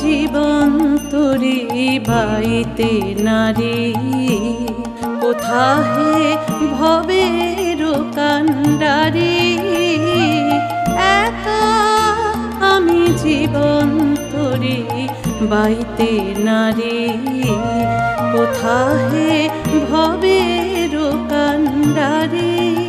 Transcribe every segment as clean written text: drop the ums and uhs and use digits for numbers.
জীবন তোরে বাইতে নারী কোথা হে ভবের কান্ডারি একা আমি জীবন তোরে বাইতে নারী কোথা হে ভবের কান্ডারি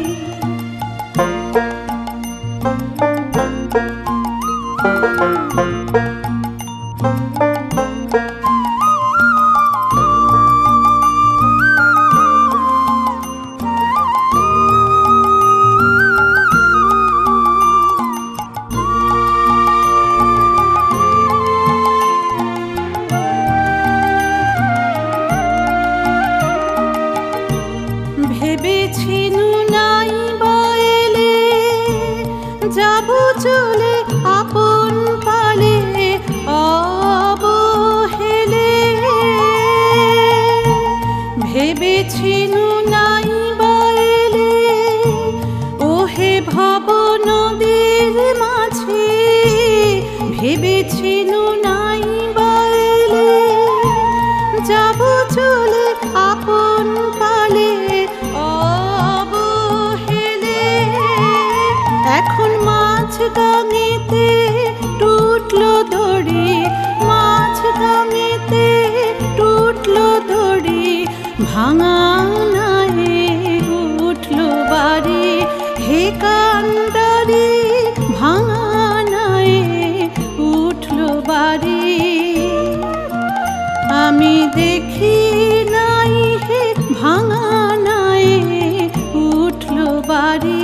ভেবেছিনু নাই বলে যাব চলে আপন পালে অবহেলে ভেবেছিনু নাই বলে ওহে ভব নদীর মাঝে ভেবেছিনু নাই বলে যাব চলে আপন পালে এখন মাছ গাঙেতে টুটলো দড়ি মাছ গাঙেতে টুটলো দড়ি ভাঙা নায়ে উঠলো বাড়ি হে কান্ডারি ভাঙা নায়ে উঠলো বাড়ি আমি দেখি নাই হে ভাঙা নায়ে উঠলো বাড়ি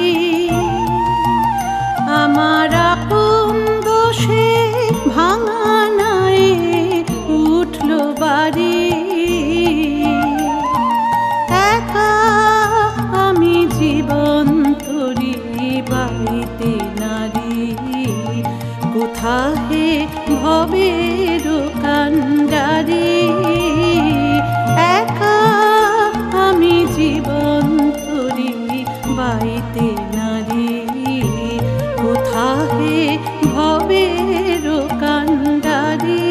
আমার আপন দোষে ভাঙা নায়ে উঠলো বাড়ি একা আমি জীবন তোরে বাইতে নারী কোথা হে ভবের কান্ডারি একা আমি জীবন তোরে বাইতে নারী কোথা হে ভবের কান্ডারি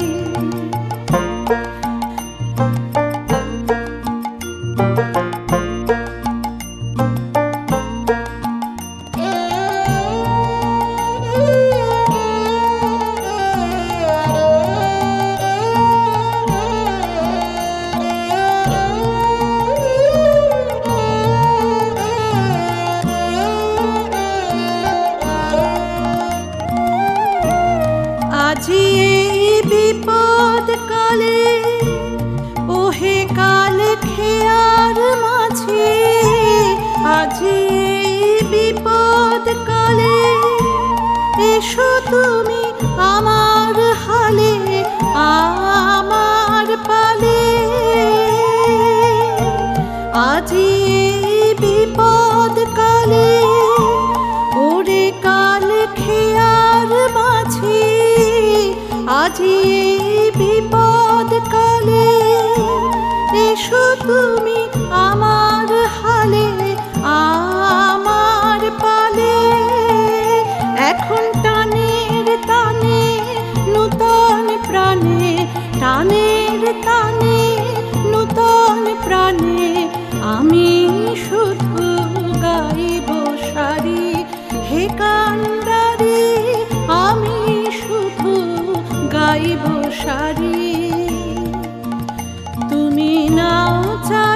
আজি এই বিপদ কালে ওহে কাল খেয়ার মাঝে আজি এই বিপদ কালে এসো তুমি আমার হালে আমার পালে আজি এই বিপদ কালে ওরে কাল খেয়ার মাঝে আজি এই বিপদ কালে এসো তুমি আমার হালে আমার পালে এখন টানের টানে নূতন প্রাণে টানের টানে নূতন প্রাণে আমি শুধু গাইব সারি হে কান্ডারি আমি শুধু গাইব সারি তুমি নাও